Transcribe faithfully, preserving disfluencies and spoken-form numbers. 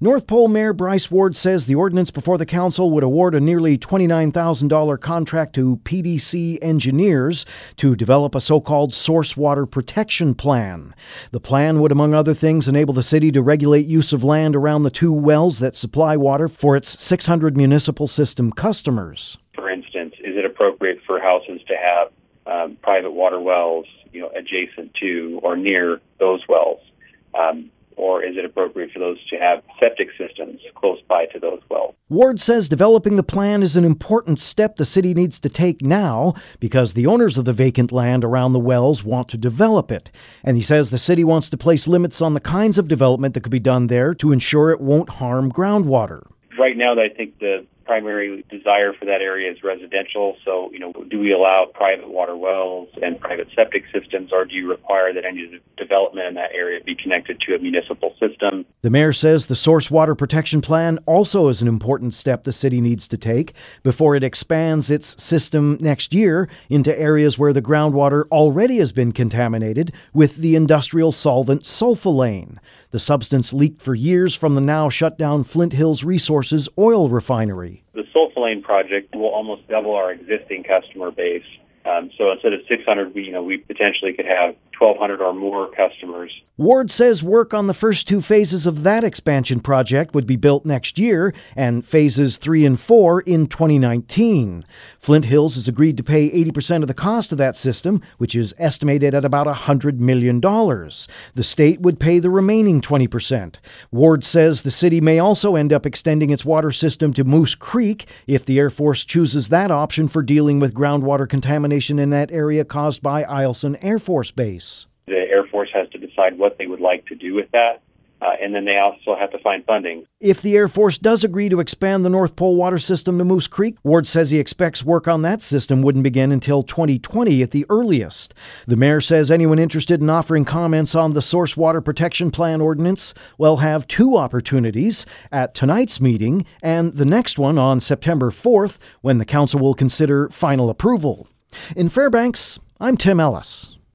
North Pole Mayor Bryce Ward says the ordinance before the council would award a nearly twenty-nine thousand dollars contract to P D C engineers to develop a so-called source water protection plan. The plan would, among other things, enable the city to regulate use of land around the two wells that supply water for its six hundred municipal system customers. For instance, is it appropriate for houses to have um, private water wells, you know, adjacent to or near those wells? Um, Or is it appropriate for those to have septic systems close by to those wells? Ward says developing the plan is an important step the city needs to take now because the owners of the vacant land around the wells want to develop it. And he says the city wants to place limits on the kinds of development that could be done there to ensure it won't harm groundwater. Right now, I think the primary desire for that area is residential. So, you know, do we allow private water wells and private septic systems, or do you require that any development in that area be connected to a municipal system? The mayor says the Source Water Protection Plan also is an important step the city needs to take before it expands its system next year into areas where the groundwater already has been contaminated with the industrial solvent sulfolane. The substance leaked for years from the now shut down Flint Hills Resources oil refinery. The sulfolane project will almost double our existing customer base. Um, so instead of six hundred, we, you know, we potentially could have twelve hundred or more customers. Ward says work on the first two phases of that expansion project would be built next year, and phases three and four in twenty nineteen. Flint Hills has agreed to pay eighty percent of the cost of that system, which is estimated at about one hundred million dollars. The state would pay the remaining twenty percent. Ward says the city may also end up extending its water system to Moose Creek if the Air Force chooses that option for dealing with groundwater contamination in that area caused by Eielson Air Force Base. The Air Force has to decide what they would like to do with that, uh, and then they also have to find funding. If the Air Force does agree to expand the North Pole water system to Moose Creek, Ward says he expects work on that system wouldn't begin until twenty twenty at the earliest. The mayor says anyone interested in offering comments on the Source Water Protection Plan ordinance will have two opportunities, at tonight's meeting and the next one on September fourth, when the council will consider final approval. In Fairbanks, I'm Tim Ellis.